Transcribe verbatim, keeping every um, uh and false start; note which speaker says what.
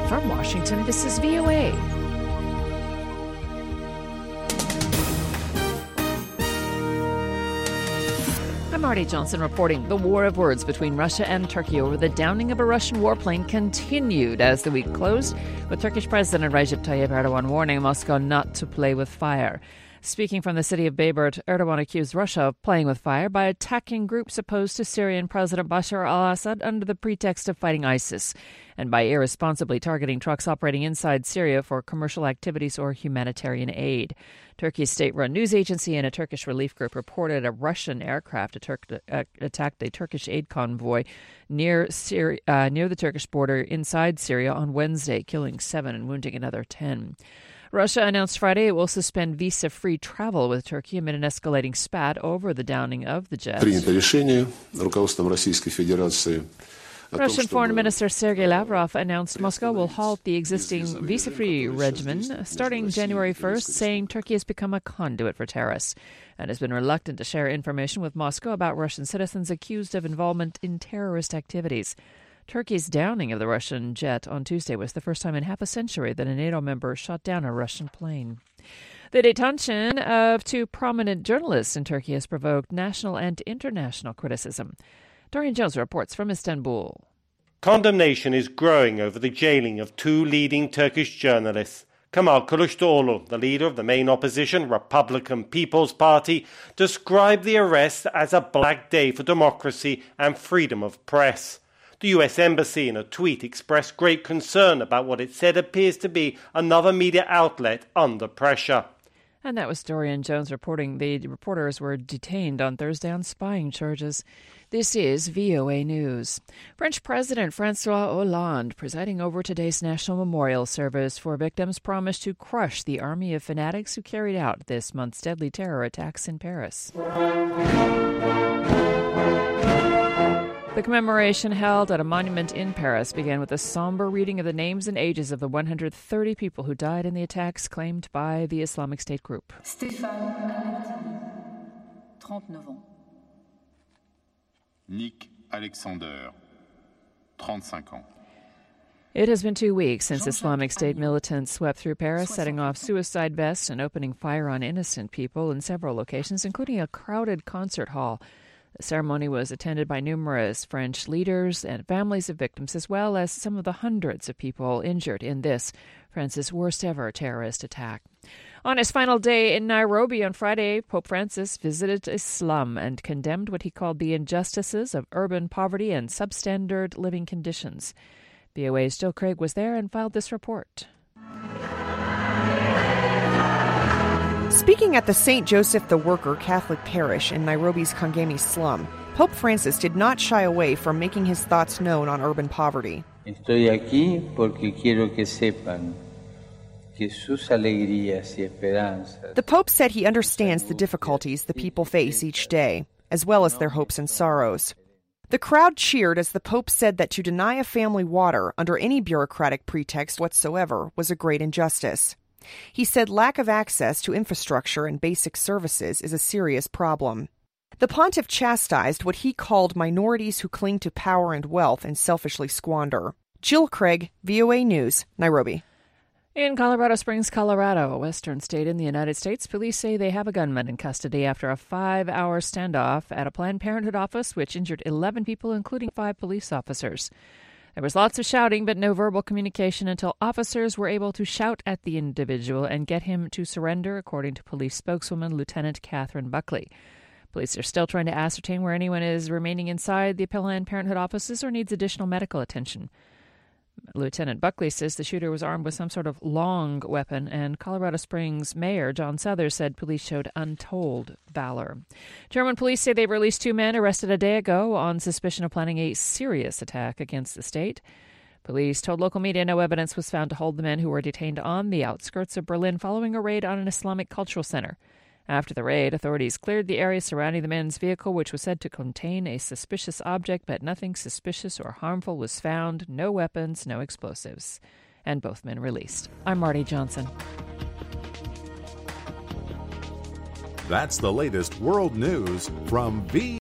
Speaker 1: From Washington, this is V O A. I'm Marty Johnson reporting. The war of words between Russia and Turkey over the downing of a Russian warplane continued as the week closed, with Turkish President Recep Tayyip Erdogan warning Moscow not to play with fire. Speaking from the city of Bayburt, Erdogan accused Russia of playing with fire by attacking groups opposed to Syrian President Bashar al-Assad under the pretext of fighting ISIS, and by irresponsibly targeting trucks operating inside Syria for commercial activities or humanitarian aid. Turkey's state-run news agency and a Turkish relief group reported a Russian aircraft attacked, uh, attacked a Turkish aid convoy near Syria, uh, near the Turkish border inside Syria on Wednesday, killing seven and wounding another ten. Russia announced Friday it will suspend visa-free travel with Turkey amid an escalating spat over the downing of the jet. Russian Foreign Minister Sergei Lavrov announced Moscow will halt the existing visa-free regimen starting January first, saying Turkey has become a conduit for terrorists and has been reluctant to share information with Moscow about Russian citizens accused of involvement in terrorist activities. Turkey's downing of the Russian jet on Tuesday was the first time in half a century that a NATO member shot down a Russian plane. The detention of two prominent journalists in Turkey has provoked national and international criticism. Dorian Jones reports from Istanbul.
Speaker 2: Condemnation is growing over the jailing of two leading Turkish journalists. Kemal Kılıçdaroğlu, the leader of the main opposition Republican People's Party, described the arrest as a black day for democracy and freedom of press. The U S Embassy in a tweet expressed great concern about what it said appears to be another media outlet under pressure.
Speaker 1: And that was Dorian Jones reporting. The reporters were detained on Thursday on spying charges. This is V O A News. French President François Hollande presiding over today's national memorial service for victims promised to crush the army of fanatics who carried out this month's deadly terror attacks in Paris. The commemoration held at a monument in Paris began with a somber reading of the names and ages of the one hundred thirty people who died in the attacks claimed by the Islamic State group.
Speaker 3: Stéphane Albertini, thirty-nine ans.
Speaker 4: Nick Alexander, thirty-five ans.
Speaker 1: It has been two weeks since Islamic State militants swept through Paris, setting off suicide vests and opening fire on innocent people in several locations, including a crowded concert hall. The ceremony was attended by numerous French leaders and families of victims, as well as some of the hundreds of people injured in this, France's worst-ever terrorist attack. On his final day in Nairobi on Friday, Pope Francis visited a slum and condemned what he called the injustices of urban poverty and substandard living conditions. V O A's Jill Craig was there and filed this report.
Speaker 5: Speaking at the Saint Joseph the Worker Catholic Parish in Nairobi's Kangemi slum, Pope Francis did not shy away from making his thoughts known on urban poverty.
Speaker 6: Estoy aquí porque quiero que sepan que sus alegrías y esperanzas.
Speaker 5: The Pope said he understands the difficulties the people face each day, as well as their hopes and sorrows. The crowd cheered as the Pope said that to deny a family water under any bureaucratic pretext whatsoever was a great injustice. He said lack of access to infrastructure and basic services is a serious problem. The pontiff chastised what he called minorities who cling to power and wealth and selfishly squander. Jill Craig, V O A News, Nairobi.
Speaker 1: In Colorado Springs, Colorado, a western state in the United States, police say they have a gunman in custody after a five-hour standoff at a Planned Parenthood office which injured eleven people, including five police officers. There was lots of shouting, but no verbal communication until officers were able to shout at the individual and get him to surrender, according to police spokeswoman Lieutenant Catherine Buckley. Police are still trying to ascertain where anyone is remaining inside the Planned Parenthood offices or needs additional medical attention. Lieutenant Buckley says the shooter was armed with some sort of long weapon, and Colorado Springs Mayor John Souther said police showed untold valor. German police say they released two men arrested a day ago on suspicion of planning a serious attack against the state. Police told local media no evidence was found to hold the men who were detained on the outskirts of Berlin following a raid on an Islamic cultural center. After the raid, authorities cleared the area surrounding the men's vehicle, which was said to contain a suspicious object, but nothing suspicious or harmful was found, no weapons, no explosives. And both men released. I'm Marty Johnson.
Speaker 7: That's the latest world news from V